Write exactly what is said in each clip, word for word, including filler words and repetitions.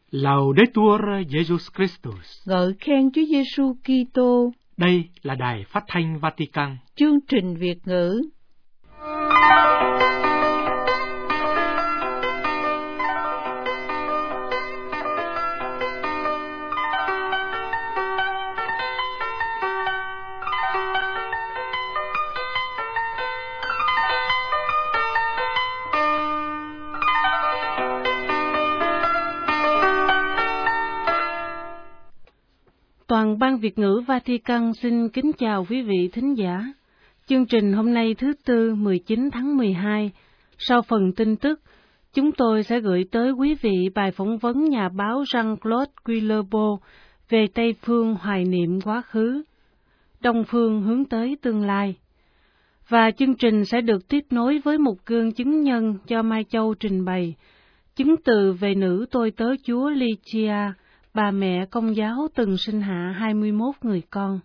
Laudetur Jesus Christus. Ngợi khen Chúa Giêsu Kitô. Đây là Đài Phát thanh Vatican. Chương trình Việt ngữ. Toàn ban Việt ngữ Vatican xin kính chào quý vị thính giả. Chương trình hôm nay thứ Tư mười chín tháng mười hai, sau phần tin tức, chúng tôi sẽ gửi tới quý vị bài phỏng vấn nhà báo Jean-Claude Guillebeau về Tây phương hoài niệm quá khứ, Đông phương hướng tới tương lai. Và chương trình sẽ được tiếp nối với một gương chứng nhân do Mai Châu trình bày, chứng từ về nữ tôi tớ Chúa Lycia, bà mẹ Công giáo từng sinh hạ hai mươi mốt người con.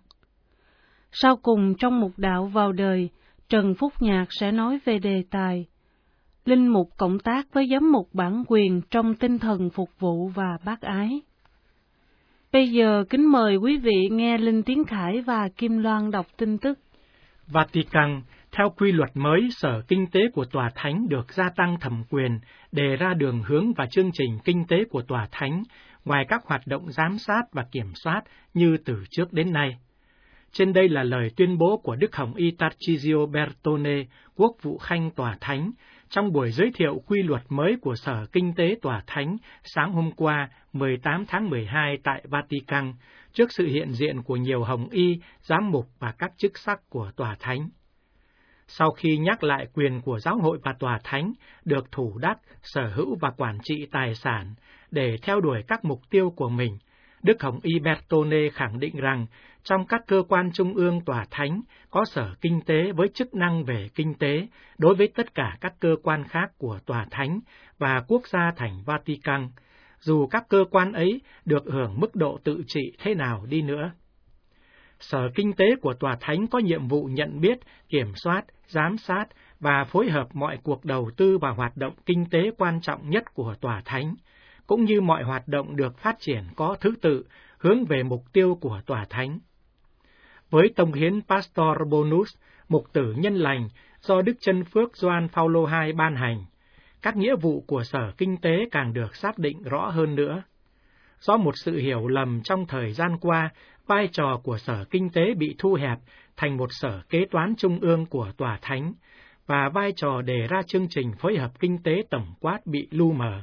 Sau cùng trong mục đạo vào đời, Trần Phúc Nhạc sẽ nói về đề tài Linh mục cộng tác với giám mục bản quyền trong tinh thần phục vụ và bác ái. Bây giờ kính mời quý vị nghe Linh Tiến Khải và Kim Loan đọc tin tức. Vatican, theo quy luật mới, Sở Kinh tế của Tòa Thánh được gia tăng thẩm quyền, đề ra đường hướng và chương trình kinh tế của Tòa Thánh, ngoài các hoạt động giám sát và kiểm soát như từ trước đến nay. Trên đây là lời tuyên bố của Đức Hồng Y Tarcisio Bertone, Quốc vụ Khanh Tòa Thánh, trong buổi giới thiệu quy luật mới của Sở Kinh tế Tòa Thánh sáng hôm qua, mười tám tháng mười hai tại Vatican, trước sự hiện diện của nhiều Hồng Y, giám mục và các chức sắc của Tòa Thánh. Sau khi nhắc lại quyền của Giáo hội và Tòa Thánh được thủ đắc, sở hữu và quản trị tài sản để theo đuổi các mục tiêu của mình, Đức Hồng Y Bertone khẳng định rằng trong các cơ quan trung ương Tòa Thánh có Sở Kinh tế với chức năng về kinh tế đối với tất cả các cơ quan khác của Tòa Thánh và quốc gia thành Vatican, dù các cơ quan ấy được hưởng mức độ tự trị thế nào đi nữa. Sở Kinh tế của Tòa Thánh có nhiệm vụ nhận biết, kiểm soát, giám sát và phối hợp mọi cuộc đầu tư và hoạt động kinh tế quan trọng nhất của Tòa Thánh, cũng như mọi hoạt động được phát triển có thứ tự, hướng về mục tiêu của Tòa Thánh. Với tông hiến Pastor Bonus, mục tử nhân lành do Đức Chân Phước Gioan Phaolô hai ban hành, các nghĩa vụ của Sở Kinh tế càng được xác định rõ hơn nữa. Do một sự hiểu lầm trong thời gian qua, vai trò của Sở Kinh tế bị thu hẹp thành một sở kế toán trung ương của Tòa Thánh, và vai trò đề ra chương trình phối hợp kinh tế tổng quát bị lu mờ.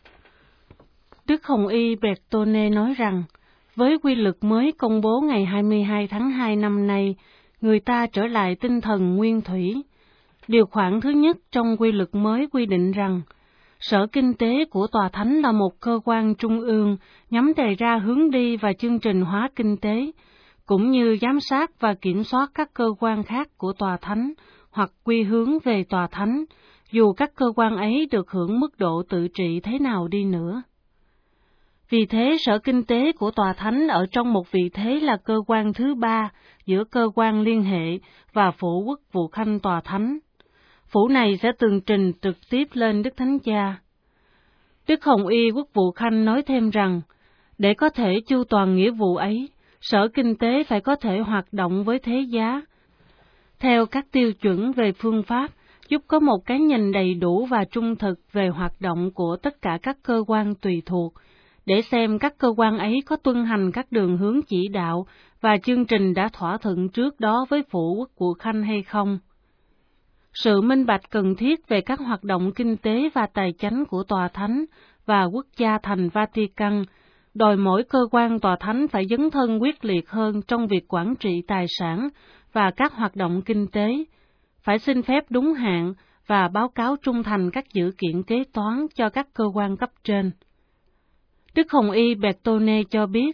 Đức Hồng Y Bertone nói rằng, với quy luật mới công bố ngày hai mươi hai tháng hai năm nay, người ta trở lại tinh thần nguyên thủy. Điều khoản thứ nhất trong quy luật mới quy định rằng, Sở Kinh tế của Tòa Thánh là một cơ quan trung ương nhắm đề ra hướng đi và chương trình hóa kinh tế, cũng như giám sát và kiểm soát các cơ quan khác của Tòa Thánh hoặc quy hướng về Tòa Thánh, dù các cơ quan ấy được hưởng mức độ tự trị thế nào đi nữa. Vì thế, Sở Kinh tế của Tòa Thánh ở trong một vị thế là cơ quan thứ ba giữa cơ quan liên hệ và phủ Quốc vụ Khanh Tòa Thánh. Phủ này sẽ tường trình trực tiếp lên Đức Thánh Cha. Đức Hồng Y Quốc vụ Khanh nói thêm rằng, để có thể chu toàn nghĩa vụ ấy, Sở Kinh tế phải có thể hoạt động với thế giá, theo các tiêu chuẩn về phương pháp, giúp có một cái nhìn đầy đủ và trung thực về hoạt động của tất cả các cơ quan tùy thuộc, để xem các cơ quan ấy có tuân hành các đường hướng chỉ đạo và chương trình đã thỏa thuận trước đó với phủ Quốc vụ Khanh hay không. Sự minh bạch cần thiết về các hoạt động kinh tế và tài chánh của Tòa Thánh và quốc gia thành Vatican đòi mỗi cơ quan Tòa Thánh phải dấn thân quyết liệt hơn trong việc quản trị tài sản và các hoạt động kinh tế, phải xin phép đúng hạn và báo cáo trung thành các dữ kiện kế toán cho các cơ quan cấp trên. Đức Hồng Y Bertone cho biết,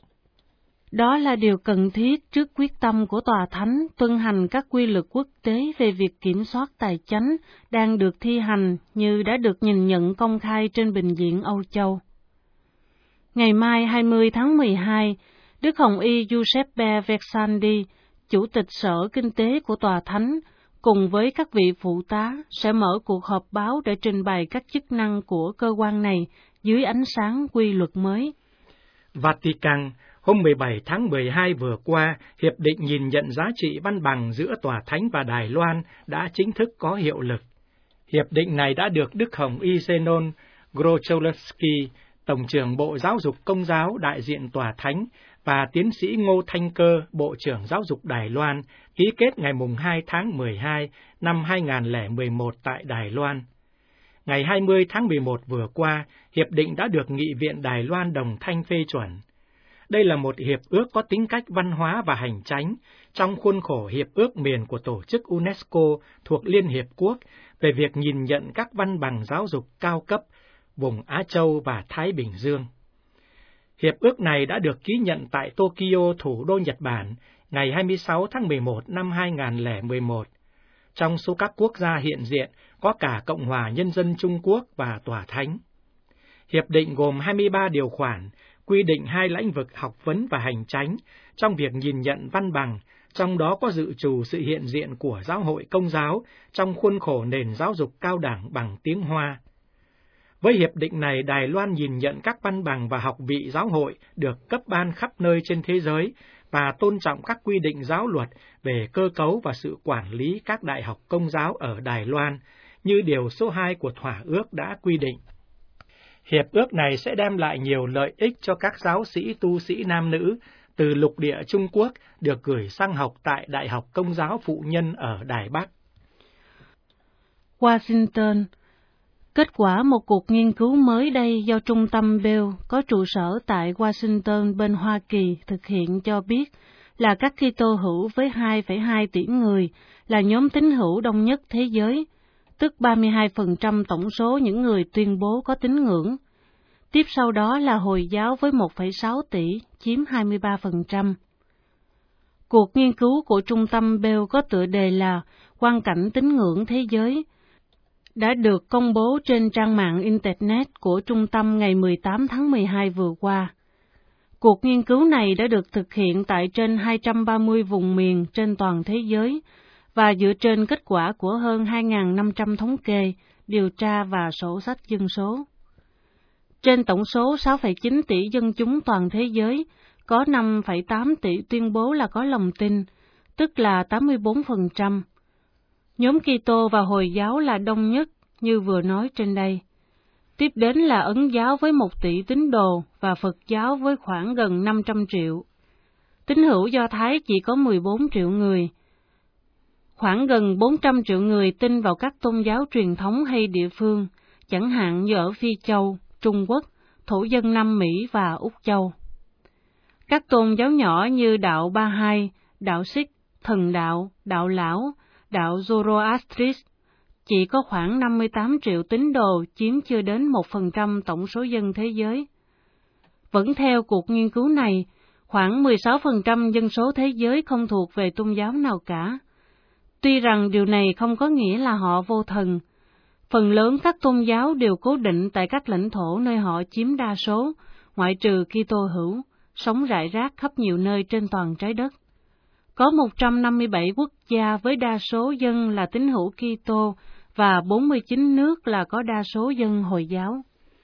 đó là điều cần thiết trước quyết tâm của Tòa Thánh tuân hành các quy luật quốc tế về việc kiểm soát tài chánh đang được thi hành như đã được nhìn nhận công khai trên bình diện Âu Châu. Ngày mai hai mươi tháng mười hai, Đức Hồng Y Giuseppe Versandi, Chủ tịch Sở Kinh tế của Tòa Thánh, cùng với các vị phụ tá sẽ mở cuộc họp báo để trình bày các chức năng của cơ quan này dưới ánh sáng quy luật mới. Vatican, hôm mười bảy tháng mười hai vừa qua, Hiệp định nhìn nhận giá trị văn bằng giữa Tòa Thánh và Đài Loan đã chính thức có hiệu lực. Hiệp định này đã được Đức Hồng Y Zenon Grocholewski, Tổng trưởng Bộ Giáo dục Công giáo đại diện Tòa Thánh, và Tiến sĩ Ngô Thanh Cơ, Bộ trưởng Giáo dục Đài Loan, ký kết ngày hai tháng mười hai năm hai nghìn không trăm lẻ mười một tại Đài Loan. Ngày hai mươi tháng mười một vừa qua, hiệp định đã được Nghị viện Đài Loan đồng thanh phê chuẩn. Đây là một hiệp ước có tính cách văn hóa và hành chánh trong khuôn khổ Hiệp ước miền của Tổ chức UNESCO thuộc Liên Hiệp Quốc về việc nhìn nhận các văn bằng giáo dục cao cấp vùng Á Châu và Thái Bình Dương. Hiệp ước này đã được ký nhận tại Tokyo, thủ đô Nhật Bản, ngày hai mươi sáu tháng mười một năm hai nghìn không trăm lẻ mười một. Trong số các quốc gia hiện diện có cả Cộng hòa Nhân dân Trung Quốc và Tòa Thánh. Hiệp định gồm hai mươi ba điều khoản, quy định hai lĩnh vực học vấn và hành chánh trong việc nhìn nhận văn bằng, trong đó có dự trù sự hiện diện của Giáo hội Công giáo trong khuôn khổ nền giáo dục cao đẳng bằng tiếng Hoa. Với hiệp định này, Đài Loan nhìn nhận các văn bằng và học vị giáo hội được cấp ban khắp nơi trên thế giới và tôn trọng các quy định giáo luật về cơ cấu và sự quản lý các đại học Công giáo ở Đài Loan, như điều số hai của thỏa ước đã quy định. Hiệp ước này sẽ đem lại nhiều lợi ích cho các giáo sĩ tu sĩ nam nữ từ lục địa Trung Quốc được gửi sang học tại Đại học Công giáo Phụ Nhân ở Đài Bắc. Washington. Kết quả một cuộc nghiên cứu mới đây do Trung tâm Bell có trụ sở tại Washington bên Hoa Kỳ thực hiện cho biết là các Kitô hữu với hai phẩy hai tỷ người là nhóm tín hữu đông nhất thế giới, tức ba mươi hai phần trăm tổng số những người tuyên bố có tín ngưỡng. Tiếp sau đó là Hồi giáo với một phẩy sáu tỷ, chiếm hai mươi ba phần trăm. Cuộc nghiên cứu của Trung tâm Bell có tựa đề là Quan cảnh tín ngưỡng thế giới, đã được công bố trên trang mạng Internet của Trung tâm ngày mười tám tháng mười hai vừa qua. Cuộc nghiên cứu này đã được thực hiện tại trên hai trăm ba mươi vùng miền trên toàn thế giới và dựa trên kết quả của hơn hai nghìn năm trăm thống kê, điều tra và sổ sách dân số. Trên tổng số sáu phẩy chín tỷ dân chúng toàn thế giới, có năm phẩy tám tỷ tuyên bố là có lòng tin, tức là tám mươi bốn phần trăm. Nhóm Kitô và Hồi giáo là đông nhất, như vừa nói trên đây. Tiếp đến là Ấn giáo với một tỷ tín đồ và Phật giáo với khoảng gần năm trăm triệu. Tín hữu Do Thái chỉ có mười bốn triệu người. Khoảng gần bốn trăm triệu người tin vào các tôn giáo truyền thống hay địa phương, chẳng hạn như ở Phi Châu, Trung Quốc, thổ dân Nam Mỹ và Úc Châu. Các tôn giáo nhỏ như đạo Ba Hai, đạo Sikh, Thần đạo, đạo Lão, đạo Zoroastric chỉ có khoảng năm mươi tám triệu tín đồ, chiếm chưa đến một phần trăm tổng số dân thế giới. Vẫn theo cuộc nghiên cứu này, khoảng mười sáu phần trăm dân số thế giới không thuộc về tôn giáo nào cả. Tuy rằng điều này không có nghĩa là họ vô thần. Phần lớn các tôn giáo đều cố định tại các lãnh thổ nơi họ chiếm đa số, ngoại trừ Kitô hữu, sống rải rác khắp nhiều nơi trên toàn trái đất. Có một trăm năm mươi bảy quốc gia với đa số dân là tín hữu Kitô và bốn mươi chín nước là có đa số dân Hồi giáo.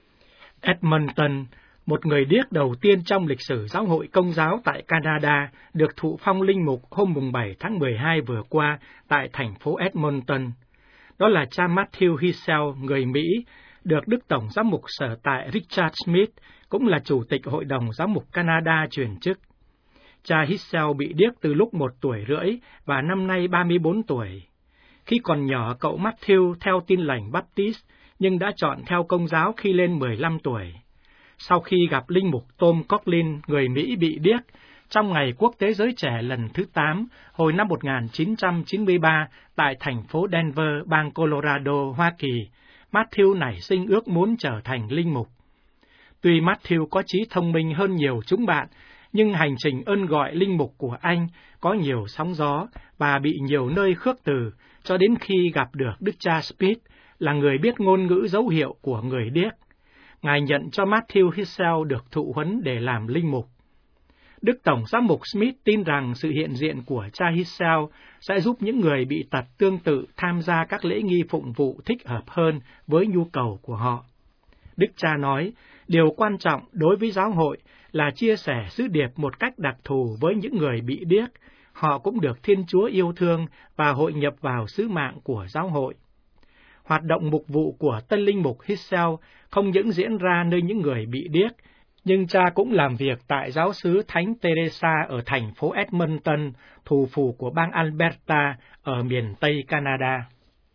Edmonton, một người điếc đầu tiên trong lịch sử giáo hội Công giáo tại Canada, được thụ phong linh mục hôm bảy tháng mười hai vừa qua tại thành phố Edmonton. Đó là cha Matthew Hissel, người Mỹ, được Đức Tổng Giám mục sở tại Richard Smith, cũng là Chủ tịch Hội đồng Giám mục Canada truyền chức. Cha Hissel bị điếc từ lúc một tuổi rưỡi và năm nay ba mươi bốn tuổi. Khi còn nhỏ, cậu Matthew theo Tin lành Baptist, nhưng đã chọn theo Công giáo khi lên mười lăm tuổi. Sau khi gặp linh mục Tom Coughlin, người Mỹ bị điếc, trong Ngày Quốc tế Giới Trẻ lần thứ tám, hồi năm một nghìn chín trăm chín mươi ba, tại thành phố Denver, bang Colorado, Hoa Kỳ, Matthew nảy sinh ước muốn trở thành linh mục. Tuy Matthew có trí thông minh hơn nhiều chúng bạn, nhưng hành trình ơn gọi linh mục của anh có nhiều sóng gió và bị nhiều nơi khước từ, cho đến khi gặp được Đức cha Smith, là người biết ngôn ngữ dấu hiệu của người điếc. Ngài nhận cho Matthew Hissel được thụ huấn để làm linh mục. Đức Tổng Giám mục Smith tin rằng sự hiện diện của cha Hissel sẽ giúp những người bị tật tương tự tham gia các lễ nghi phụng vụ thích hợp hơn với nhu cầu của họ. Đức cha nói, Điều quan trọng đối với giáo hội là chia sẻ sứ điệp một cách đặc thù với những người bị điếc. Họ cũng được Thiên Chúa yêu thương và hội nhập vào sứ mạng của giáo hội. Hoạt động mục vụ của Tân Linh Mục Hissel không những diễn ra nơi những người bị điếc, nhưng cha cũng làm việc tại giáo xứ Thánh Teresa ở thành phố Edmonton, thủ phủ của bang Alberta ở miền Tây Canada.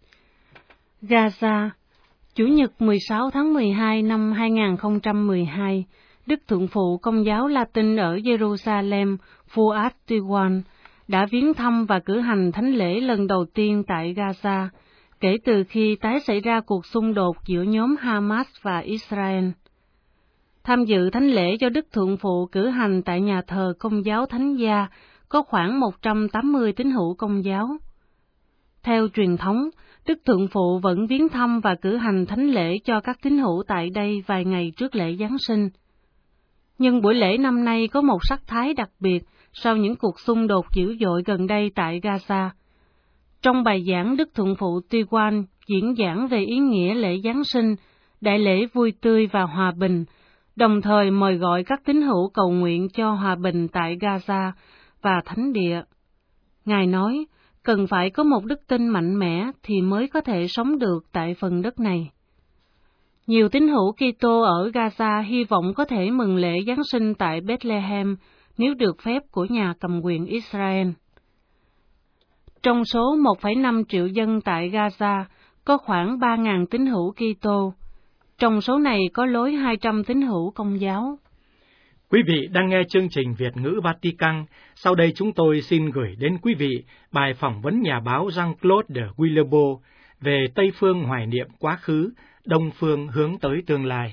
Gaza, Chủ nhật mười sáu tháng mười hai năm hai nghìn không trăm mười hai, Đức Thượng phụ Công giáo Latin ở Jerusalem, Fuad Tiwan, đã viếng thăm và cử hành thánh lễ lần đầu tiên tại Gaza, kể từ khi tái xảy ra cuộc xung đột giữa nhóm Hamas và Israel. Tham dự thánh lễ do Đức Thượng phụ cử hành tại nhà thờ Công giáo Thánh Gia có khoảng một trăm tám mươi tín hữu Công giáo. Theo truyền thống, Đức Thượng phụ vẫn viếng thăm và cử hành thánh lễ cho các tín hữu tại đây vài ngày trước lễ Giáng sinh. Nhưng buổi lễ năm nay có một sắc thái đặc biệt sau những cuộc xung đột dữ dội gần đây tại Gaza. Trong bài giảng, Đức Thượng phụ Tiwan diễn giảng về ý nghĩa lễ Giáng sinh, đại lễ vui tươi và hòa bình, đồng thời mời gọi các tín hữu cầu nguyện cho hòa bình tại Gaza và Thánh Địa. Ngài nói, cần phải có một đức tin mạnh mẽ thì mới có thể sống được tại phần đất này. Nhiều tín hữu Kitô ở Gaza hy vọng có thể mừng lễ Giáng sinh tại Bethlehem nếu được phép của nhà cầm quyền Israel. Trong số một phẩy năm triệu dân tại Gaza, có khoảng ba nghìn tín hữu Kitô. Trong số này có lối hai trăm tín hữu Công giáo. Quý vị đang nghe chương trình Việt ngữ Vatican. Sau đây chúng tôi xin gửi đến quý vị bài phỏng vấn nhà báo Jean-Claude de Guillebeau về Tây phương hoài niệm quá khứ, Đông phương hướng tới tương lai.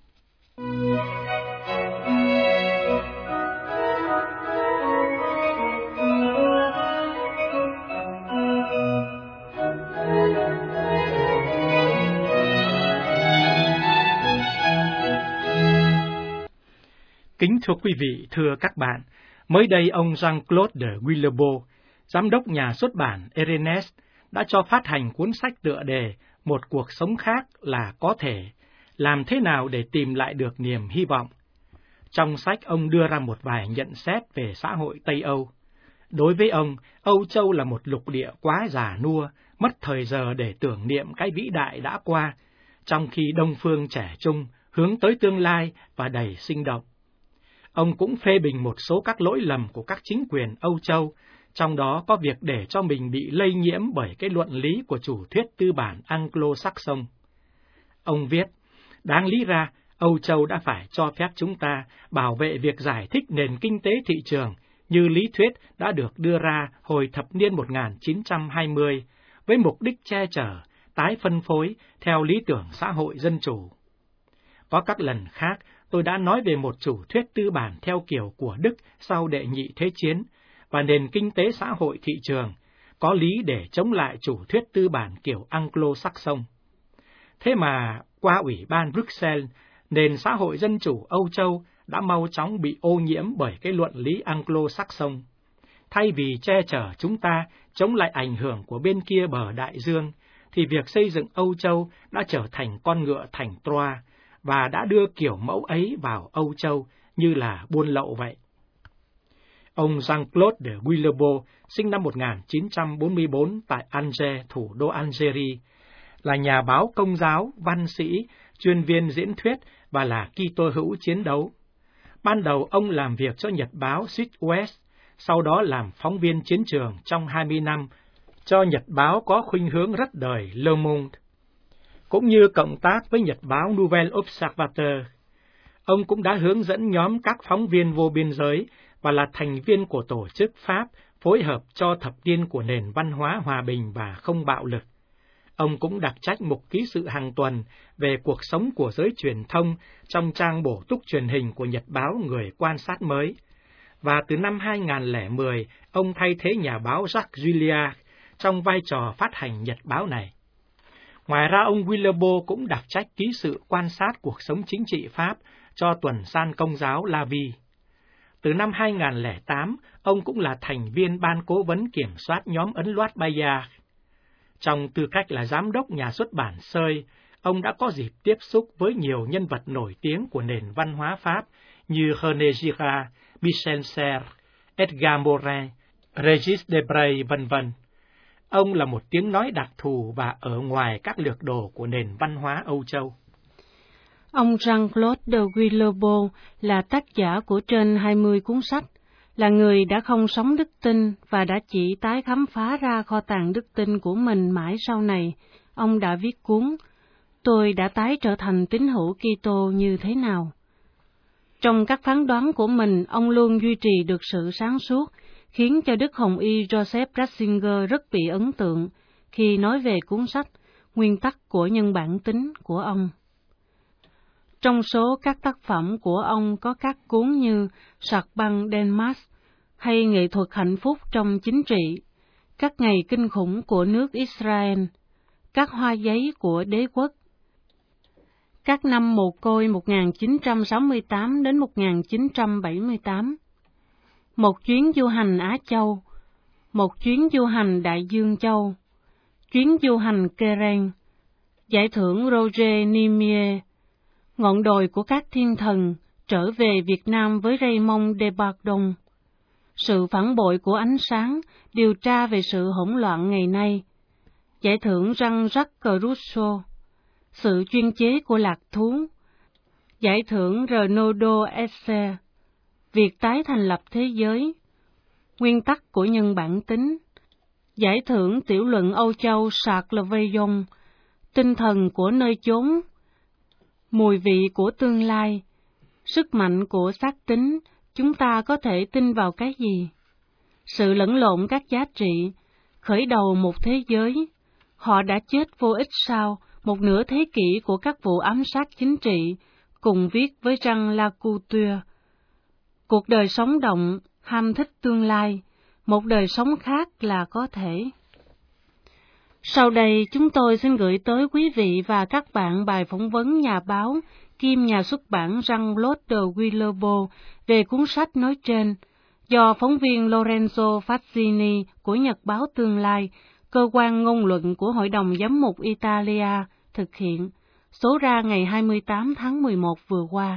Kính thưa quý vị, thưa các bạn, mới đây ông Jean-Claude de Guillebeau, giám đốc nhà xuất bản Ernest, đã cho phát hành cuốn sách tựa đề Một cuộc sống khác là có thể, làm thế nào để tìm lại được niềm hy vọng. Trong sách ông đưa ra một vài nhận xét về xã hội Tây Âu. Đối với ông, Âu Châu là một lục địa quá già nua, mất thời giờ để tưởng niệm cái vĩ đại đã qua, trong khi Đông phương trẻ trung, hướng tới tương lai và đầy sinh động. Ông cũng phê bình một số các lỗi lầm của các chính quyền Âu Châu, trong đó có việc để cho mình bị lây nhiễm bởi cái luận lý của chủ thuyết tư bản Anglo-Saxon. Ông viết, đáng lý ra, Âu Châu đã phải cho phép chúng ta bảo vệ việc giải thích nền kinh tế thị trường như lý thuyết đã được đưa ra hồi thập niên một nghìn chín trăm hai mươi, với mục đích che chở, tái phân phối theo lý tưởng xã hội dân chủ. Có các lần khác, tôi đã nói về một chủ thuyết tư bản theo kiểu của Đức sau đệ nhị thế chiến, và nền kinh tế xã hội thị trường, có lý để chống lại chủ thuyết tư bản kiểu Anglo-Saxon. Thế mà, qua Ủy ban Bruxelles, nền xã hội dân chủ Âu Châu đã mau chóng bị ô nhiễm bởi cái luận lý Anglo-Saxon. Thay vì che chở chúng ta chống lại ảnh hưởng của bên kia bờ đại dương, thì việc xây dựng Âu Châu đã trở thành con ngựa thành Troa, và đã đưa kiểu mẫu ấy vào Âu Châu như là buôn lậu vậy. Ông Jean-Claude de Guillebeau, sinh năm một nghìn chín trăm bốn mươi tư tại Alger, thủ đô Algeria, là nhà báo công giáo, văn sĩ, chuyên viên diễn thuyết và là Kitô hữu chiến đấu. Ban đầu ông làm việc cho nhật báo Sud-Ouest, sau đó làm phóng viên chiến trường trong hai mươi năm, cho nhật báo có khuynh hướng rất đời Le Monde, cũng như cộng tác với nhật báo Nouvel Observateur. Ông cũng đã hướng dẫn nhóm các phóng viên vô biên giới và là thành viên của tổ chức Pháp phối hợp cho thập niên của nền văn hóa hòa bình và không bạo lực. Ông cũng đặc trách mục ký sự hàng tuần về cuộc sống của giới truyền thông trong trang bổ túc truyền hình của nhật báo Người Quan sát Mới. Và từ năm hai nghìn không trăm lẻ mười, ông thay thế nhà báo Jacques Julliard trong vai trò phát hành nhật báo này. Ngoài ra, ông Guillebeau cũng đặc trách ký sự quan sát cuộc sống chính trị Pháp cho tuần san Công giáo La Vie. Từ năm hai nghìn không trăm lẻ tám, ông cũng là thành viên ban cố vấn kiểm soát nhóm ấn loát Bayard. Trong tư cách là giám đốc nhà xuất bản Seuil, ông đã có dịp tiếp xúc với nhiều nhân vật nổi tiếng của nền văn hóa Pháp như René Girard, Michel Serres, Edgar Morin, Régis Debray, vân vân. Ông là một tiếng nói đặc thù và ở ngoài các lược đồ của nền văn hóa Âu Châu. Ông Jean-Claude de Guillebeau là tác giả của trên hai mươi cuốn sách, là người đã không sống đức tin và đã chỉ tái khám phá ra kho tàng đức tin của mình mãi sau này. Ông đã viết cuốn Tôi đã tái trở thành tín hữu Kitô như thế nào. Trong các phán đoán của mình, ông luôn duy trì được sự sáng suốt, khiến cho Đức Hồng Y Joseph Ratzinger rất bị ấn tượng khi nói về cuốn sách Nguyên tắc của nhân bản tính của ông. Trong số các tác phẩm của ông có các cuốn như Sạc băng Denmark hay Nghệ thuật hạnh phúc trong chính trị, Các ngày kinh khủng của nước Israel, Các hoa giấy của đế quốc, Các năm mồ côi một nghìn chín trăm sáu mươi tám đến một nghìn chín trăm bảy mươi tám, Một chuyến du hành Á Châu, Một chuyến du hành Đại Dương Châu, Chuyến du hành Keren, Giải thưởng Roger Nimier, Ngọn đồi của các thiên thần, Trở về Việt Nam với Raymond Depardon, Sự phản bội của ánh sáng, Điều tra về sự hỗn loạn ngày nay, Giải thưởng Jean-Jacques Rousseau, Sự chuyên chế của lạc thú, Giải thưởng Renaudot Esser, Việc tái thành lập thế giới, Nguyên tắc của nhân bản tính, Giải thưởng tiểu luận Âu Châu Charles Veillon, Tinh thần của nơi chốn, Mùi vị của tương lai, Sức mạnh của xác tính, chúng ta có thể tin vào cái gì? Sự lẫn lộn các giá trị, Khởi đầu một thế giới, Họ đã chết vô ích sao? Một nửa thế kỷ của các vụ ám sát chính trị, cùng viết với Jean Lacouture. Cuộc đời sống động, ham thích tương lai, một đời sống khác là có thể. Sau đây, chúng tôi xin gửi tới quý vị và các bạn bài phỏng vấn nhà báo kiêm nhà xuất bản Jean-Claude de Guillebeau về cuốn sách nói trên, do phóng viên Lorenzo Fazzini của Nhật báo Tương lai, cơ quan ngôn luận của Hội đồng Giám mục Italia, thực hiện, số ra ngày hai mươi tám tháng mười một vừa qua.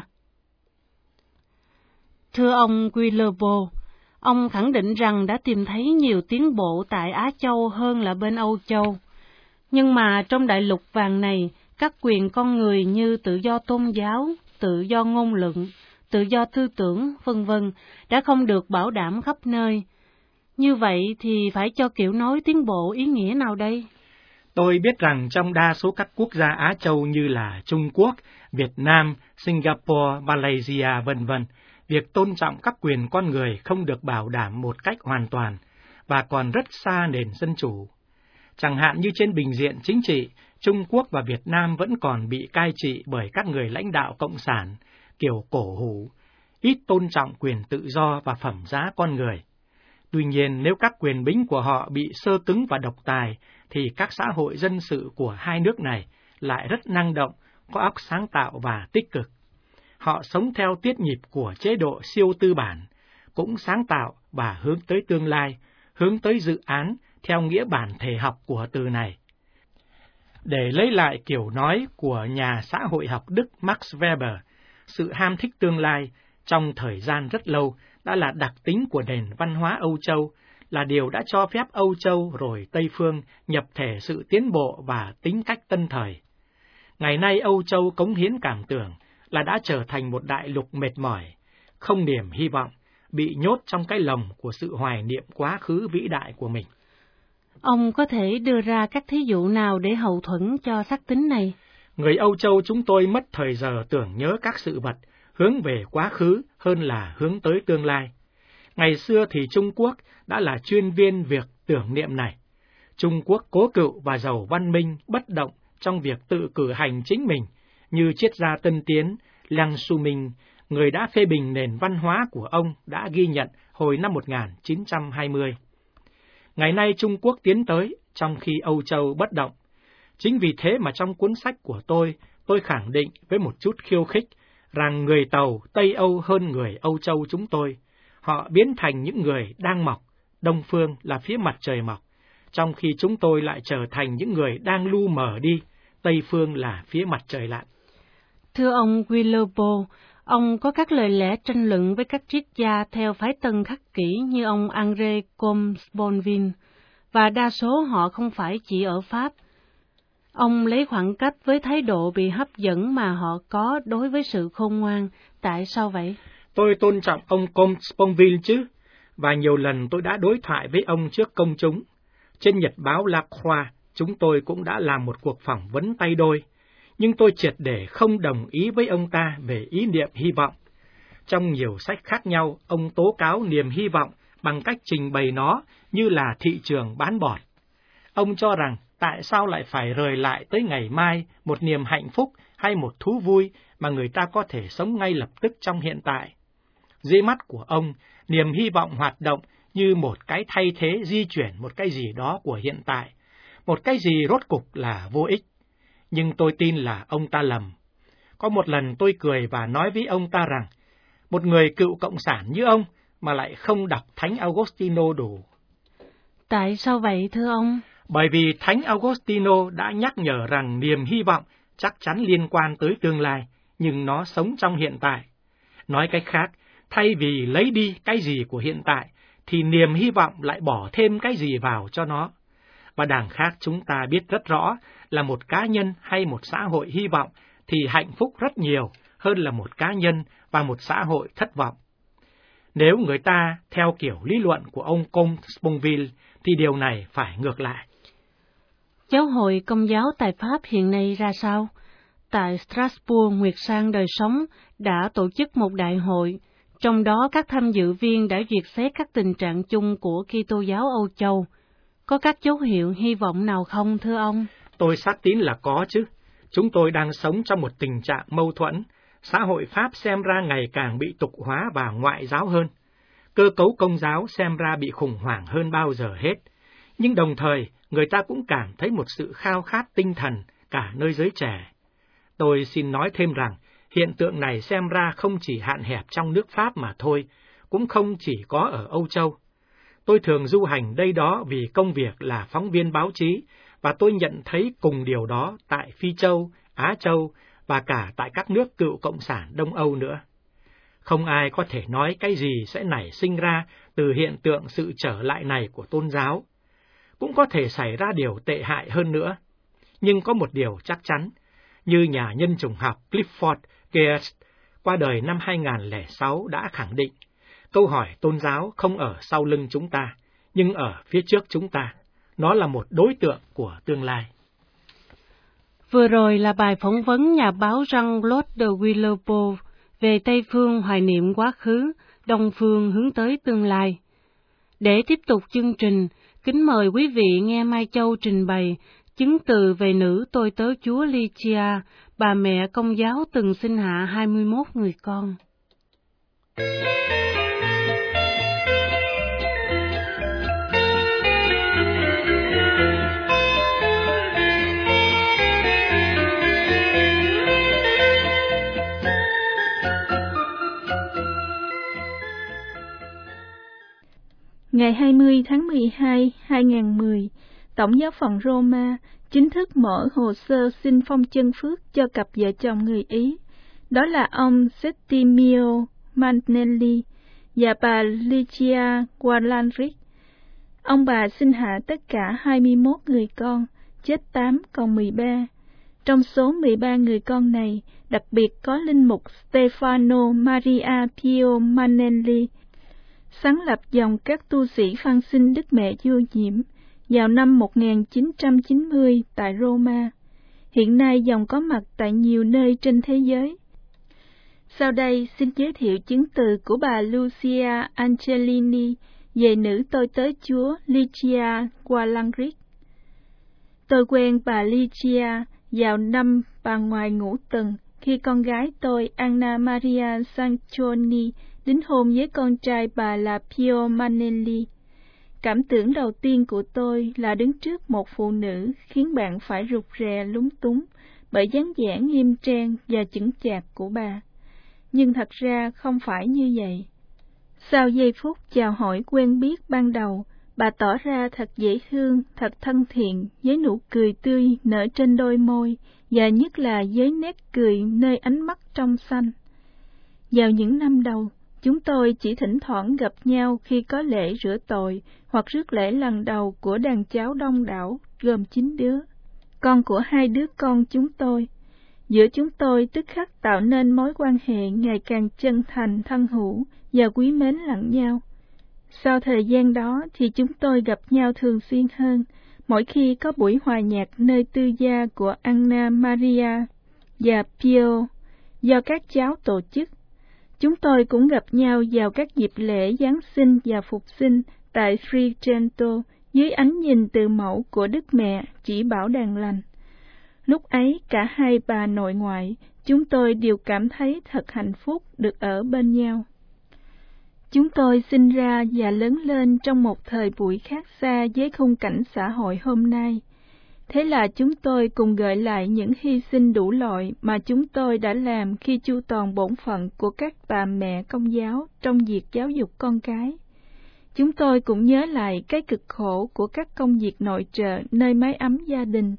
Thưa ông Guillebeau, ông khẳng định rằng đã tìm thấy nhiều tiến bộ tại Á Châu hơn là bên Âu Châu. Nhưng mà trong đại lục vàng này, các quyền con người như tự do tôn giáo, tự do ngôn luận, tự do tư tưởng, vân vân đã không được bảo đảm khắp nơi. Như vậy thì phải cho kiểu nói tiến bộ ý nghĩa nào đây? Tôi biết rằng trong đa số các quốc gia Á Châu như là Trung Quốc, Việt Nam, Singapore, Malaysia, vân vân, việc tôn trọng các quyền con người không được bảo đảm một cách hoàn toàn và còn rất xa nền dân chủ. Chẳng hạn như trên bình diện chính trị, Trung Quốc và Việt Nam vẫn còn bị cai trị bởi các người lãnh đạo cộng sản, kiểu cổ hủ, ít tôn trọng quyền tự do và phẩm giá con người. Tuy nhiên, nếu các quyền bính của họ bị sơ cứng và độc tài, thì các xã hội dân sự của hai nước này lại rất năng động, có óc sáng tạo và tích cực. Họ sống theo tiết nhịp của chế độ siêu tư bản, cũng sáng tạo và hướng tới tương lai, hướng tới dự án theo nghĩa bản thể học của từ này. Để lấy lại kiểu nói của nhà xã hội học Đức Max Weber, sự ham thích tương lai trong thời gian rất lâu đã là đặc tính của nền văn hóa Âu Châu, là điều đã cho phép Âu Châu rồi Tây Phương nhập thể sự tiến bộ và tính cách tân thời. Ngày nay Âu Châu cống hiến cảm tưởng là đã trở thành một đại lục mệt mỏi, không niềm hy vọng, bị nhốt trong cái lồng của sự hoài niệm quá khứ vĩ đại của mình. Ông có thể đưa ra các thí dụ nào để hậu thuẫn cho sắc tính này? Người Âu Châu chúng tôi mất thời giờ tưởng nhớ các sự vật, hướng về quá khứ hơn là hướng tới tương lai. Ngày xưa thì Trung Quốc đã là chuyên viên việc tưởng niệm này. Trung Quốc cố cựu và giàu văn minh, bất động trong việc tự cử hành chính mình, như triết gia tân tiến Liang Shu-minh, người đã phê bình nền văn hóa của ông, đã ghi nhận hồi năm một nghìn chín trăm hai mươi. Ngày nay Trung Quốc tiến tới, trong khi Âu Châu bất động. Chính vì thế mà trong cuốn sách của tôi, tôi khẳng định với một chút khiêu khích rằng người Tàu Tây Âu hơn người Âu Châu chúng tôi. Họ biến thành những người đang mọc, Đông Phương là phía mặt trời mọc, trong khi chúng tôi lại trở thành những người đang lu mờ đi, Tây phương là phía mặt trời lặn. Thưa ông Guillebeau, ông có các lời lẽ tranh luận với các triết gia theo phái Tân khắc kỷ như ông André Comte-Sponville, và đa số họ không phải chỉ ở Pháp. Ông lấy khoảng cách với thái độ bị hấp dẫn mà họ có đối với sự khôn ngoan. Tại sao vậy? Tôi tôn trọng ông Comte-Sponville chứ, và nhiều lần tôi đã đối thoại với ông trước công chúng. Trên nhật báo La Croix, chúng tôi cũng đã làm một cuộc phỏng vấn tay đôi, nhưng tôi triệt để không đồng ý với ông ta về ý niệm hy vọng. Trong nhiều sách khác nhau, ông tố cáo niềm hy vọng bằng cách trình bày nó như là thị trường bán bọt. Ông cho rằng tại sao lại phải rời lại tới ngày mai một niềm hạnh phúc hay một thú vui mà người ta có thể sống ngay lập tức trong hiện tại. Dưới mắt của ông, niềm hy vọng hoạt động như một cái thay thế di chuyển một cái gì đó của hiện tại, một cái gì rốt cục là vô ích. Nhưng tôi tin là ông ta lầm. Có một lần tôi cười và nói với ông ta rằng, một người cựu cộng sản như ông mà lại không đọc Thánh Augustino đủ. Tại sao vậy thưa ông? Bởi vì Thánh Augustino đã nhắc nhở rằng niềm hy vọng chắc chắn liên quan tới tương lai, nhưng nó sống trong hiện tại. Nói cách khác, thay vì lấy đi cái gì của hiện tại, thì niềm hy vọng lại bỏ thêm cái gì vào cho nó. Và đằng khác chúng ta biết rất rõ là một cá nhân hay một xã hội hy vọng thì hạnh phúc rất nhiều hơn là một cá nhân và một xã hội thất vọng. Nếu người ta theo kiểu lý luận của ông Comte-Sponville thì điều này phải ngược lại. Giáo hội Công giáo tại Pháp hiện nay ra sao? Tại Strasbourg, Nguyệt Sang Đời Sống đã tổ chức một đại hội, trong đó các tham dự viên đã duyệt xét các tình trạng chung của Kitô giáo Âu Châu. Có các dấu hiệu hy vọng nào không thưa ông? Tôi xác tín là có chứ. Chúng tôi đang sống trong một tình trạng mâu thuẫn. Xã hội Pháp xem ra ngày càng bị tục hóa và ngoại giáo hơn. Cơ cấu công giáo xem ra bị khủng hoảng hơn bao giờ hết. Nhưng đồng thời, người ta cũng cảm thấy một sự khao khát tinh thần cả nơi giới trẻ. Tôi xin nói thêm rằng, hiện tượng này xem ra không chỉ hạn hẹp trong nước Pháp mà thôi, cũng không chỉ có ở Âu Châu. Tôi thường du hành đây đó vì công việc là phóng viên báo chí, và tôi nhận thấy cùng điều đó tại Phi Châu, Á Châu và cả tại các nước cựu Cộng sản Đông Âu nữa. Không ai có thể nói cái gì sẽ nảy sinh ra từ hiện tượng sự trở lại này của tôn giáo. Cũng có thể xảy ra điều tệ hại hơn nữa. Nhưng có một điều chắc chắn, như nhà nhân chủng học Clifford Geertz qua đời năm hai nghìn lẻ sáu đã khẳng định, câu hỏi tôn giáo không ở sau lưng chúng ta, nhưng ở phía trước chúng ta. Nó là một đối tượng của tương lai. Vừa rồi là bài phỏng vấn nhà báo Jean-Claude de Guillebeau về Tây phương hoài niệm quá khứ, Đông phương hướng tới tương lai. Để tiếp tục chương trình, kính mời quý vị nghe Mai Châu trình bày chứng từ về nữ tôi tớ Chúa Lycia, bà mẹ Công giáo từng sinh hạ hai mươi mốt người con. Ngày hai mươi tháng mười hai, hai nghìn mười, Tổng giáo phận Roma chính thức mở hồ sơ xin phong chân phước cho cặp vợ chồng người Ý, đó là ông Settimio Manelli và bà Lycia Gualanric. Ông bà sinh hạ tất cả hai mươi mốt người con, chết tám còn mười ba. Trong số mười ba người con này, đặc biệt có linh mục Stefano Maria Pio Manelli, sáng lập dòng các tu sĩ van xin Đức Mẹ Vô Nhiễm vào năm một nghìn chín trăm chín mươi tại Roma. Hiện nay dòng có mặt tại nhiều nơi trên thế giới. Sau đây xin giới thiệu chứng từ của bà Lucia Angelini về nữ tôi tớ Chúa Lycia Gualanric. Tôi quen bà Lycia vào năm bà ngoại ngũ tuần khi con gái tôi Anna Maria Sanchoni đính hôn với con trai bà là Pio Manelli. Cảm tưởng đầu tiên của tôi là đứng trước một phụ nữ khiến bạn phải rụt rè lúng túng bởi dáng vẻ nghiêm trang và chững chạc của bà. Nhưng thật ra không phải như vậy. Sau giây phút chào hỏi quen biết ban đầu, Bà tỏ ra thật dễ thương, thật thân thiện, với nụ cười tươi nở trên đôi môi, và nhất là với nét cười nơi ánh mắt trong xanh. Vào những năm đầu, chúng tôi chỉ thỉnh thoảng gặp nhau khi có lễ rửa tội hoặc rước lễ lần đầu của đàn cháu đông đảo, gồm chín đứa, con của hai đứa con chúng tôi. Giữa chúng tôi tức khắc tạo nên mối quan hệ ngày càng chân thành, thân hữu và quý mến lẫn nhau. Sau thời gian đó thì chúng tôi gặp nhau thường xuyên hơn, mỗi khi có buổi hòa nhạc nơi tư gia của Anna Maria và Pio do các cháu tổ chức. Chúng tôi cũng gặp nhau vào các dịp lễ Giáng sinh và Phục sinh tại Frigento dưới ánh nhìn từ mẫu của Đức Mẹ chỉ bảo đàn lành. Lúc ấy cả hai bà nội ngoại, chúng tôi đều cảm thấy thật hạnh phúc được ở bên nhau. Chúng tôi sinh ra và lớn lên trong một thời buổi khác xa với khung cảnh xã hội hôm nay. Thế là chúng tôi cùng gợi lại những hy sinh đủ loại mà chúng tôi đã làm khi chu toàn bổn phận của các bà mẹ Công giáo trong việc giáo dục con cái. Chúng tôi cũng nhớ lại cái cực khổ của các công việc nội trợ nơi mái ấm gia đình.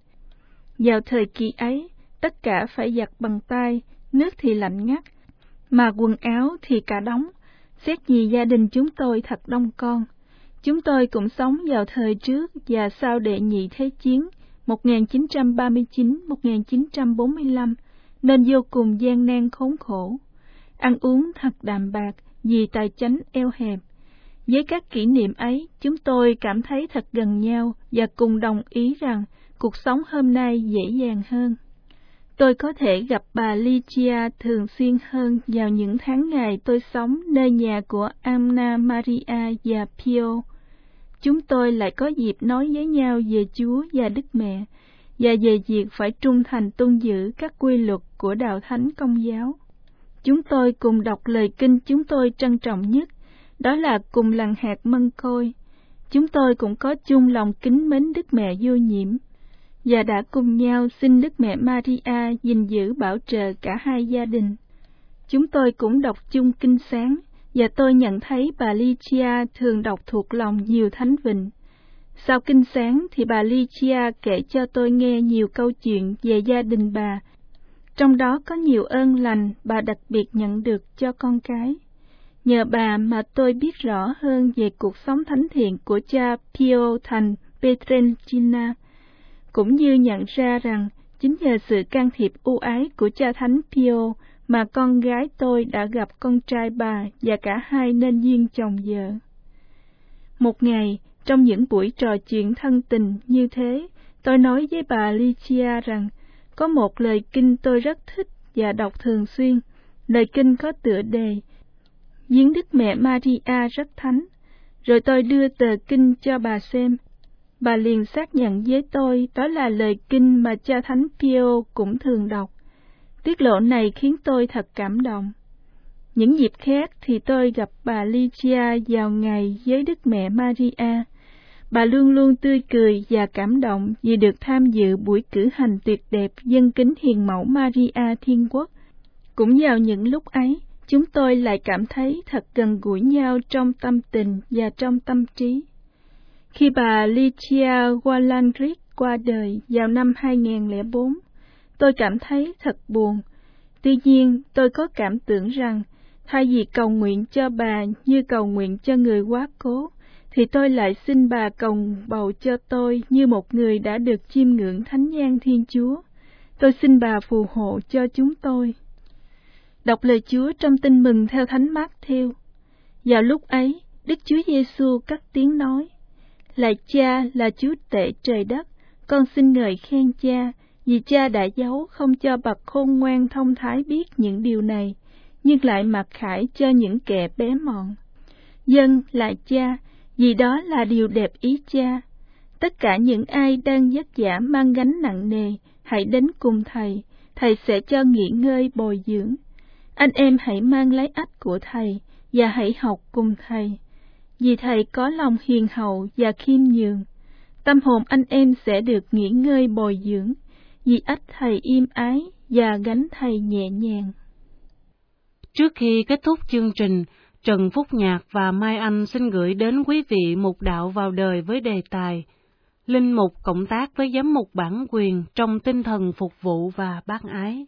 Vào thời kỳ ấy, tất cả phải giặt bằng tay, nước thì lạnh ngắt, mà quần áo thì cả đống. Xét vì gia đình chúng tôi thật đông con. Chúng tôi cũng sống vào thời trước và sau đệ nhị thế chiến một nghìn chín trăm ba mươi chín đến một nghìn chín trăm bốn mươi lăm, nên vô cùng gian nan khốn khổ. Ăn uống thật đạm bạc vì tài chánh eo hẹp. Với các kỷ niệm ấy, chúng tôi cảm thấy thật gần nhau và cùng đồng ý rằng cuộc sống hôm nay dễ dàng hơn. Tôi có thể gặp bà Ligia thường xuyên hơn vào những tháng ngày tôi sống nơi nhà của Anna Maria và Pio. Chúng tôi lại có dịp nói với nhau về Chúa và Đức Mẹ, và về việc phải trung thành tuân giữ các quy luật của đạo thánh Công giáo. Chúng tôi cùng đọc lời kinh chúng tôi trân trọng nhất, đó là cùng lằn hạt mân côi. Chúng tôi cũng có chung lòng kính mến Đức Mẹ vô nhiễm, và đã cùng nhau xin Đức Mẹ Maria gìn giữ bảo trợ cả hai gia đình. Chúng tôi cũng đọc chung kinh sáng, và tôi nhận thấy bà Ligia thường đọc thuộc lòng nhiều thánh vịnh. Sau kinh sáng thì bà Ligia kể cho tôi nghe nhiều câu chuyện về gia đình bà, trong đó có nhiều ơn lành bà đặc biệt nhận được cho con cái. Nhờ bà mà tôi biết rõ hơn về cuộc sống thánh thiện của cha Pio thành Pietrelcina, cũng như nhận ra rằng chính nhờ sự can thiệp ưu ái của cha thánh Pio mà con gái tôi đã gặp con trai bà và cả hai nên duyên chồng vợ. Một ngày, trong những buổi trò chuyện thân tình như thế, tôi nói với bà Ligia rằng có một lời kinh tôi rất thích và đọc thường xuyên. Lời kinh có tựa đề Viếng Đức Mẹ Maria rất thánh. Rồi tôi đưa tờ kinh cho bà xem. Bà liền xác nhận với tôi đó là lời kinh mà cha thánh Pio cũng thường đọc. Tiết lộ này khiến tôi thật cảm động. Những dịp khác thì tôi gặp bà Ligia vào ngày với Đức Mẹ Maria. Bà luôn luôn tươi cười và cảm động vì được tham dự buổi cử hành tuyệt đẹp dâng kính hiền mẫu Maria Thiên Quốc. Cũng vào những lúc ấy, chúng tôi lại cảm thấy thật gần gũi nhau trong tâm tình và trong tâm trí. Khi bà Ligia Wallandrich qua đời vào năm hai nghìn lẻ bốn, tôi cảm thấy thật buồn. Tuy nhiên, tôi có cảm tưởng rằng, thay vì cầu nguyện cho bà như cầu nguyện cho người quá cố, thì tôi lại xin bà cầu bầu cho tôi như một người đã được chiêm ngưỡng thánh gian Thiên Chúa. Tôi xin bà phù hộ cho chúng tôi. Đọc lời Chúa trong Tin Mừng theo Thánh Mát-thêu. Vào lúc ấy, Đức Chúa Giêsu cất tiếng nói: Lạy Cha là Chúa tể trời đất, con xin ngợi khen Cha, vì Cha đã giấu không cho bậc khôn ngoan thông thái biết những điều này, nhưng lại mặc khải cho những kẻ bé mọn. Vâng, lạy Cha, vì đó là điều đẹp ý Cha. Tất cả những ai đang vất vả mang gánh nặng nề, hãy đến cùng Thầy, Thầy sẽ cho nghỉ ngơi bồi dưỡng. Anh em hãy mang lấy ách của Thầy, và hãy học cùng Thầy. Vì Thầy có lòng hiền hậu và khiêm nhường, tâm hồn anh em sẽ được nghỉ ngơi bồi dưỡng, vì ách Thầy im ái và gánh Thầy nhẹ nhàng. Trước khi kết thúc chương trình, Trần Phúc Nhạc và Mai Anh xin gửi đến quý vị Mục Đạo vào đời với đề tài Linh mục cộng tác với giám mục bản quyền trong tinh thần phục vụ và bác ái.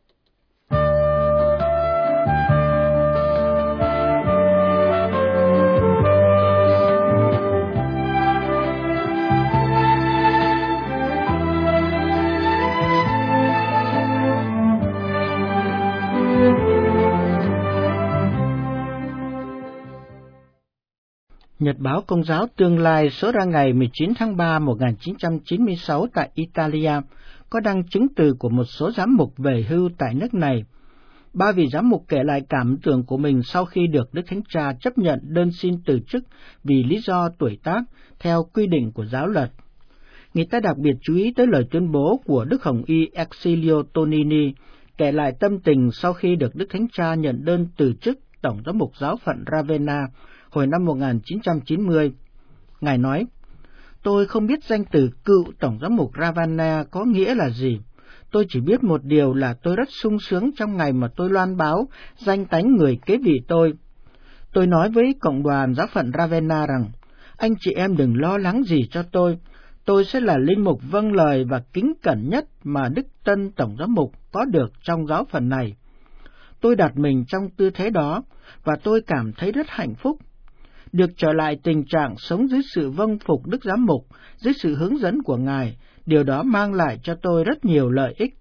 Nhật báo Công giáo Tương lai số ra ngày mười chín tháng ba năm một nghìn chín trăm chín mươi sáu tại Italia có đăng chứng từ của một số giám mục về hưu tại nước này. Ba vị giám mục kể lại cảm tưởng của mình sau khi được Đức Thánh Cha chấp nhận đơn xin từ chức vì lý do tuổi tác theo quy định của giáo luật. Người ta đặc biệt chú ý tới lời tuyên bố của Đức Hồng Y Exilio Tonini kể lại tâm tình sau khi được Đức Thánh Cha nhận đơn từ chức Tổng giám mục giáo phận Ravenna hồi năm một nghìn chín trăm chín mươi. Ngài nói, tôi không biết danh từ cựu Tổng giám mục Ravenna có nghĩa là gì. Tôi chỉ biết một điều là tôi rất sung sướng trong ngày mà tôi loan báo danh tánh người kế vị tôi. Tôi nói với cộng đoàn giáo phận Ravenna rằng, anh chị em đừng lo lắng gì cho tôi. Tôi sẽ là linh mục vâng lời và kính cẩn nhất mà Đức Tân Tổng giám mục có được trong giáo phận này. Tôi đặt mình trong tư thế đó và tôi cảm thấy rất hạnh phúc. Được trở lại tình trạng sống dưới sự vâng phục Đức Giám mục, dưới sự hướng dẫn của Ngài, điều đó mang lại cho tôi rất nhiều lợi ích.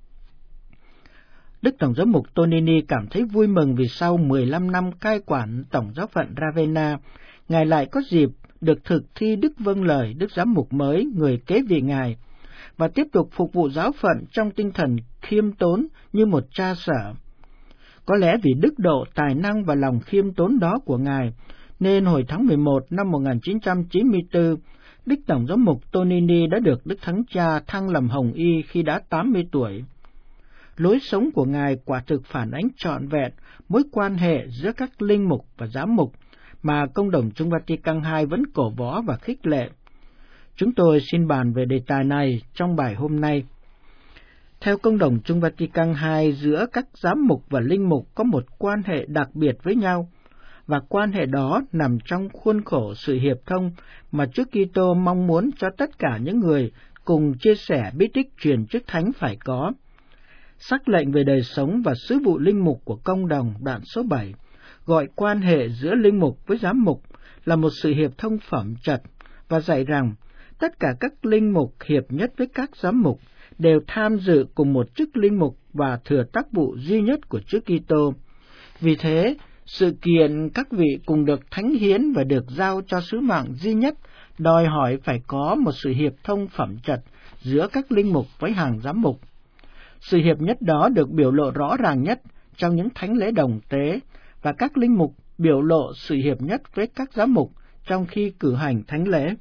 Đức Tổng giám mục Tonini cảm thấy vui mừng vì sau mười lăm năm cai quản Tổng giáo phận Ravenna, Ngài lại có dịp được thực thi đức vâng lời Đức Giám mục mới, người kế vị Ngài, và tiếp tục phục vụ giáo phận trong tinh thần khiêm tốn như một cha sở. Có lẽ vì đức độ, tài năng và lòng khiêm tốn đó của Ngài, nên hồi tháng mười một năm một nghìn chín trăm chín mươi tư, Đức Tổng giám mục Tonini đã được Đức Thánh Cha thăng làm Hồng Y khi đã tám mươi tuổi. Lối sống của Ngài quả thực phản ánh trọn vẹn mối quan hệ giữa các linh mục và giám mục mà Công đồng Chung Vatican hai vẫn cổ võ và khích lệ. Chúng tôi xin bàn về đề tài này trong bài hôm nay. Theo Công đồng Chung Vatican hai, giữa các giám mục và linh mục có một quan hệ đặc biệt với nhau, và quan hệ đó nằm trong khuôn khổ sự hiệp thông mà Chúa Kitô mong muốn cho tất cả những người cùng chia sẻ bí tích truyền chức thánh phải có. Sắc lệnh về đời sống và sứ vụ linh mục của Công đồng đoạn số bảy gọi quan hệ giữa linh mục với giám mục là một sự hiệp thông phẩm trật và dạy rằng tất cả các linh mục hiệp nhất với các giám mục đều tham dự cùng một chức linh mục và thừa tác vụ duy nhất của Chúa Kitô. Vì thế, sự kiện các vị cùng được thánh hiến và được giao cho sứ mạng duy nhất đòi hỏi phải có một sự hiệp thông phẩm trật giữa các linh mục với hàng giám mục. Sự hiệp nhất đó được biểu lộ rõ ràng nhất trong những thánh lễ đồng tế, và các linh mục biểu lộ sự hiệp nhất với các giám mục trong khi cử hành thánh lễ.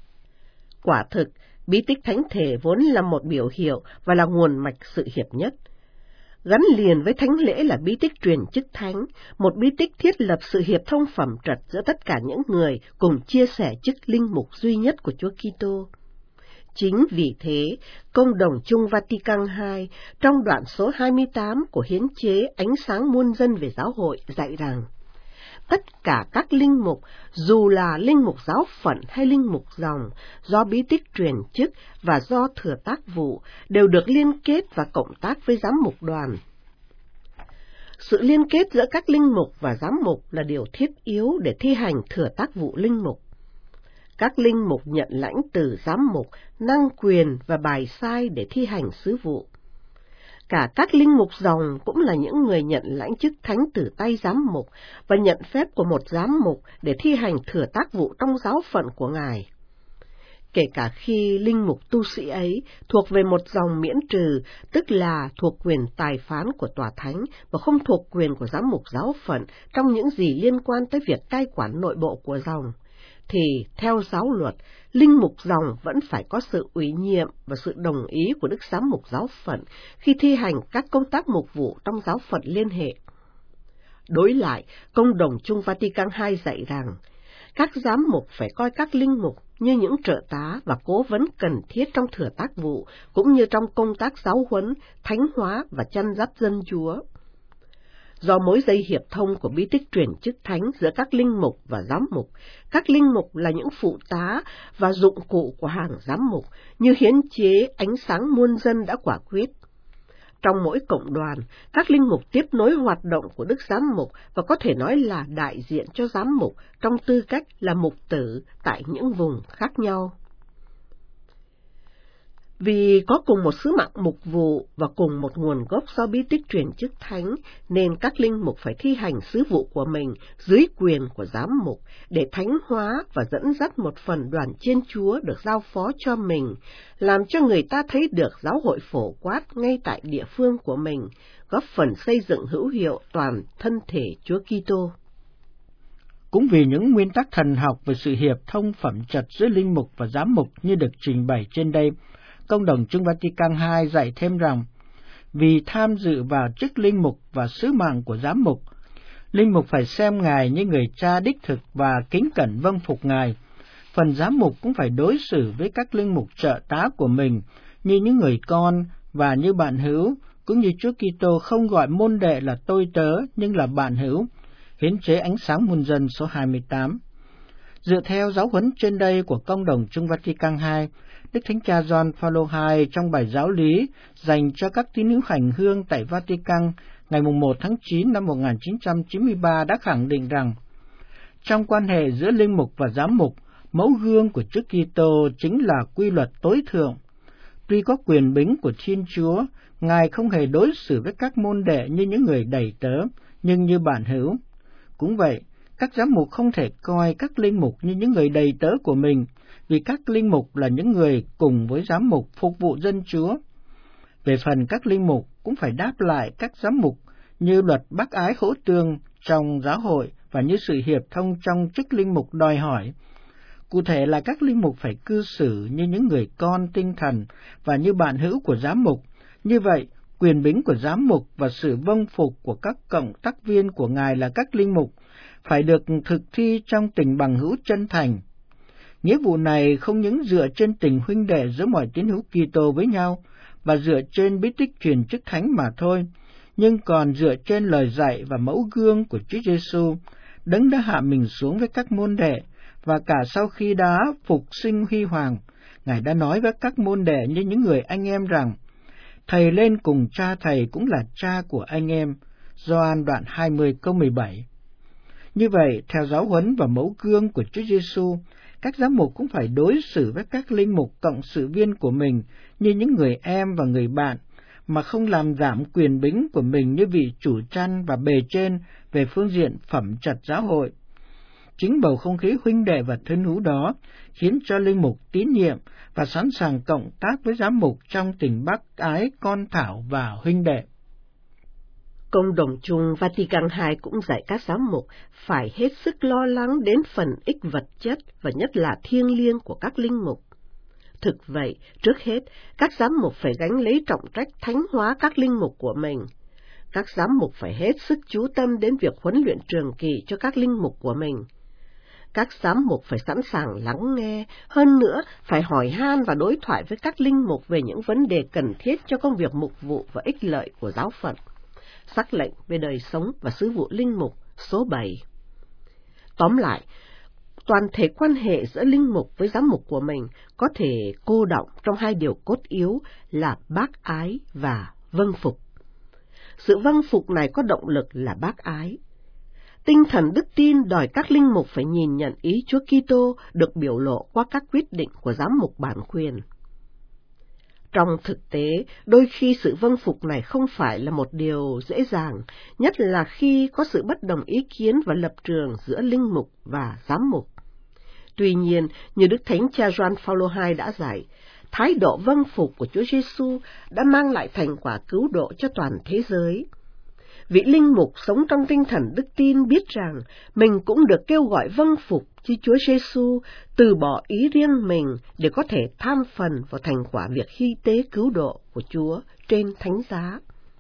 Quả thực, bí tích thánh thể vốn là một biểu hiệu và là nguồn mạch sự hiệp nhất. Gắn liền với thánh lễ là bí tích truyền chức thánh, một bí tích thiết lập sự hiệp thông phẩm trật giữa tất cả những người cùng chia sẻ chức linh mục duy nhất của Chúa Kitô. Chính vì thế, Công đồng Chung Vatican hai trong đoạn số hai mươi tám của hiến chế Ánh sáng muôn dân về giáo hội dạy rằng, tất cả các linh mục, dù là linh mục giáo phận hay linh mục dòng, do bí tích truyền chức và do thừa tác vụ, đều được liên kết và cộng tác với giám mục đoàn. Sự liên kết giữa các linh mục và giám mục là điều thiết yếu để thi hành thừa tác vụ linh mục. Các linh mục nhận lãnh từ giám mục năng quyền và bài sai để thi hành sứ vụ. Cả các linh mục dòng cũng là những người nhận lãnh chức thánh từ tay giám mục và nhận phép của một giám mục để thi hành thừa tác vụ trong giáo phận của Ngài. Kể cả khi linh mục tu sĩ ấy thuộc về một dòng miễn trừ, tức là thuộc quyền tài phán của tòa thánh và không thuộc quyền của giám mục giáo phận trong những gì liên quan tới việc cai quản nội bộ của dòng, thì theo giáo luật, linh mục dòng vẫn phải có sự ủy nhiệm và sự đồng ý của Đức Giám mục giáo phận khi thi hành các công tác mục vụ trong giáo phận liên hệ. Đối lại, Công đồng Chung Vatican hai dạy rằng, các giám mục phải coi các linh mục như những trợ tá và cố vấn cần thiết trong thừa tác vụ, cũng như trong công tác giáo huấn, thánh hóa và chăn dắt dân Chúa. Do mối dây hiệp thông của bí tích truyền chức thánh giữa các linh mục và giám mục, các linh mục là những phụ tá và dụng cụ của hàng giám mục, như hiến chế ánh sáng muôn dân đã quả quyết. Trong mỗi cộng đoàn, các linh mục tiếp nối hoạt động của Đức Giám mục và có thể nói là đại diện cho giám mục trong tư cách là mục tử tại những vùng khác nhau. Vì có cùng một sứ mạng mục vụ và cùng một nguồn gốc do bí tích truyền chức thánh, nên các linh mục phải thi hành sứ vụ của mình dưới quyền của giám mục để thánh hóa và dẫn dắt một phần đoàn chiên Chúa được giao phó cho mình, làm cho người ta thấy được giáo hội phổ quát ngay tại địa phương của mình, góp phần xây dựng hữu hiệu toàn thân thể Chúa Kitô. Cũng vì những nguyên tắc thần học về sự hiệp thông phẩm chất giữa linh mục và giám mục như được trình bày trên đây, Công đồng Chung Vatican hai dạy thêm rằng, vì tham dự vào chức linh mục và sứ mạng của giám mục, linh mục phải xem Ngài như người cha đích thực và kính cẩn vâng phục Ngài. Phần giám mục cũng phải đối xử với các linh mục trợ tá của mình như những người con và như bạn hữu, cũng như Chúa Kitô không gọi môn đệ là tôi tớ nhưng là bạn hữu. Hiến chế ánh sáng muôn dân số hai mươi tám. Dựa theo giáo huấn trên đây của Công đồng Chung Vatican hai, Đức Thánh Cha Gioan Phaolô hai trong bài giáo lý dành cho các tín hữu hành hương tại Vatican ngày mùng một tháng chín năm một nghìn chín trăm chín mươi ba đã khẳng định rằng, trong quan hệ giữa linh mục và giám mục, mẫu gương của Chúa Kitô chính là quy luật tối thượng. Tuy có quyền bính của Thiên Chúa, Ngài không hề đối xử với các môn đệ như những người đầy tớ, nhưng như bạn hữu. Cũng vậy, các giám mục không thể coi các linh mục như những người đầy tớ của mình, vì các linh mục là những người cùng với giám mục phục vụ dân Chúa. Về phần các linh mục cũng phải đáp lại các giám mục như luật bác ái hỗ tương trong giáo hội và như sự hiệp thông trong chức linh mục đòi hỏi. Cụ thể là các linh mục phải cư xử như những người con tinh thần và như bạn hữu của giám mục. Như vậy, quyền bính của giám mục và sự vâng phục của các cộng tác viên của Ngài là các linh mục phải được thực thi trong tình bằng hữu chân thành. Nghĩa vụ này không những dựa trên tình huynh đệ giữa mọi tín hữu Kitô với nhau và dựa trên bí tích truyền chức thánh mà thôi, nhưng còn dựa trên lời dạy và mẫu gương của Chúa Giêsu, Đấng đã hạ mình xuống với các môn đệ, và cả sau khi đã phục sinh huy hoàng, Ngài đã nói với các môn đệ như những người anh em rằng, Thầy lên cùng cha Thầy cũng là cha của anh em. Gioan đoạn hai mươi câu mười bảy. Như vậy, theo giáo huấn và mẫu gương của Chúa Giêsu, các giám mục cũng phải đối xử với các linh mục cộng sự viên của mình như những người em và người bạn, mà không làm giảm quyền bính của mình như vị chủ chăn và bề trên về phương diện phẩm chất giáo hội. Chính bầu không khí huynh đệ và thân hữu đó khiến cho linh mục tín nhiệm và sẵn sàng cộng tác với giám mục trong tình bác ái con thảo và huynh đệ. Công đồng chung Vatican hai cũng dạy các giám mục phải hết sức lo lắng đến phần ích vật chất và nhất là thiêng liêng của các linh mục. Thực vậy, trước hết, các giám mục phải gánh lấy trọng trách thánh hóa các linh mục của mình. Các giám mục phải hết sức chú tâm đến việc huấn luyện trường kỳ cho các linh mục của mình. Các giám mục phải sẵn sàng lắng nghe, hơn nữa phải hỏi han và đối thoại với các linh mục về những vấn đề cần thiết cho công việc mục vụ và ích lợi của giáo phận. Sắc lệnh về đời sống và sứ vụ linh mục số bảy. Tóm lại, toàn thể quan hệ giữa linh mục với giám mục của mình có thể cô đọng trong hai điều cốt yếu là bác ái và vâng phục. Sự vâng phục này có động lực là bác ái. Tinh thần đức tin đòi các linh mục phải nhìn nhận ý Chúa Kitô được biểu lộ qua các quyết định của giám mục bản quyền. Trong thực tế, đôi khi sự vâng phục này không phải là một điều dễ dàng, nhất là khi có sự bất đồng ý kiến và lập trường giữa linh mục và giám mục. Tuy nhiên, như Đức Thánh Cha Gioan Phaolô hai đã dạy, thái độ vâng phục của Chúa Giêsu đã mang lại thành quả cứu độ cho toàn thế giới. Vị linh mục sống trong tinh thần đức tin biết rằng mình cũng được kêu gọi vâng phục như Chúa Giêsu, từ bỏ ý riêng mình để có thể tham phần vào thành quả việc hy tế cứu độ của Chúa trên thánh giá.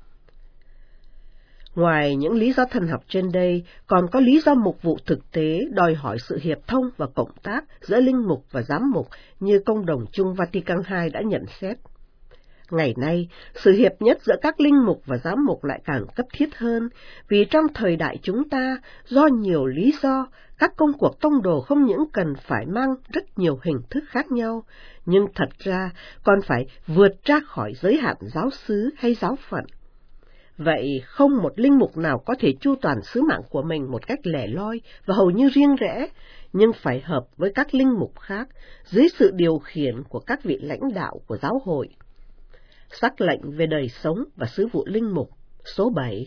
Ngoài những lý do thần học trên đây, còn có lý do mục vụ thực tế đòi hỏi sự hiệp thông và cộng tác giữa linh mục và giám mục như Công đồng chung Vatican hai đã nhận xét. Ngày nay, sự hiệp nhất giữa các linh mục và giám mục lại càng cấp thiết hơn, vì trong thời đại chúng ta, do nhiều lý do, các công cuộc tông đồ không những cần phải mang rất nhiều hình thức khác nhau, nhưng thật ra còn phải vượt ra khỏi giới hạn giáo xứ hay giáo phận. Vậy không một linh mục nào có thể chu toàn sứ mạng của mình một cách lẻ loi và hầu như riêng rẽ, nhưng phải hợp với các linh mục khác dưới sự điều khiển của các vị lãnh đạo của giáo hội. Sắc lệnh về đời sống và sứ vụ linh mục số bảy.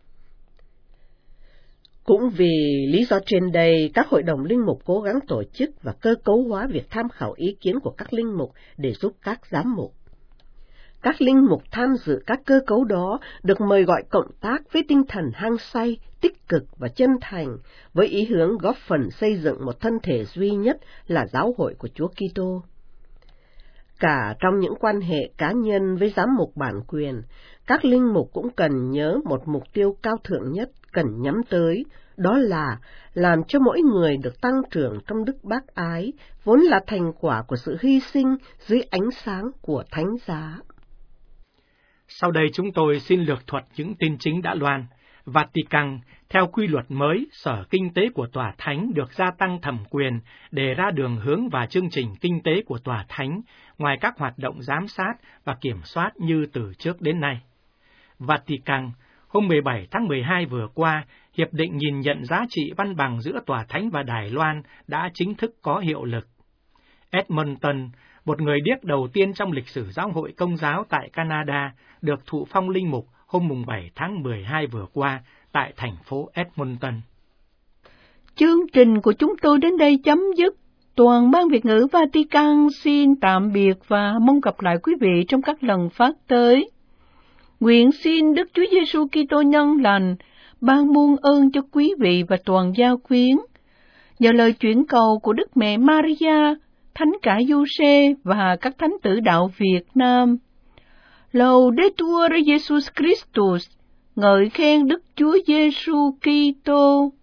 Cũng vì lý do trên đây, các hội đồng linh mục cố gắng tổ chức và cơ cấu hóa việc tham khảo ý kiến của các linh mục để giúp các giám mục. Các linh mục tham dự các cơ cấu đó được mời gọi cộng tác với tinh thần hăng say, tích cực và chân thành, với ý hướng góp phần xây dựng một thân thể duy nhất là giáo hội của Chúa Kitô. Cả trong những quan hệ cá nhân với giám mục bản quyền, các linh mục cũng cần nhớ một mục tiêu cao thượng nhất cần nhắm tới, đó là làm cho mỗi người được tăng trưởng trong đức bác ái, vốn là thành quả của sự hy sinh dưới ánh sáng của thánh giá. Sau đây chúng tôi xin lược thuật những tin chính đã loan. Vatican, theo quy luật mới, Sở Kinh tế của Tòa Thánh được gia tăng thẩm quyền để ra đường hướng và chương trình kinh tế của Tòa Thánh, ngoài các hoạt động giám sát và kiểm soát như từ trước đến nay. Vatican, hôm mười bảy tháng mười hai vừa qua, Hiệp định nhìn nhận giá trị văn bằng giữa Tòa Thánh và Đài Loan đã chính thức có hiệu lực. Edmonton, một người điếc đầu tiên trong lịch sử giáo hội Công giáo tại Canada, được thụ phong linh mục hôm mùng bảy tháng mười hai vừa qua tại thành phố Edmonton. Chương trình của chúng tôi đến đây chấm dứt. Toàn ban Việt ngữ Vatican xin tạm biệt và mong gặp lại quý vị trong các lần phát tới. Nguyện xin Đức Chúa Giêsu Kitô nhân lành ban muôn ơn cho quý vị và toàn gia quyến. Nhờ lời chuyển cầu của Đức Mẹ Maria, Thánh cả Giuse và các thánh tử đạo Việt Nam. Laudetur Jesus Christus, ngợi khen Đức Chúa Giêsu Kitô.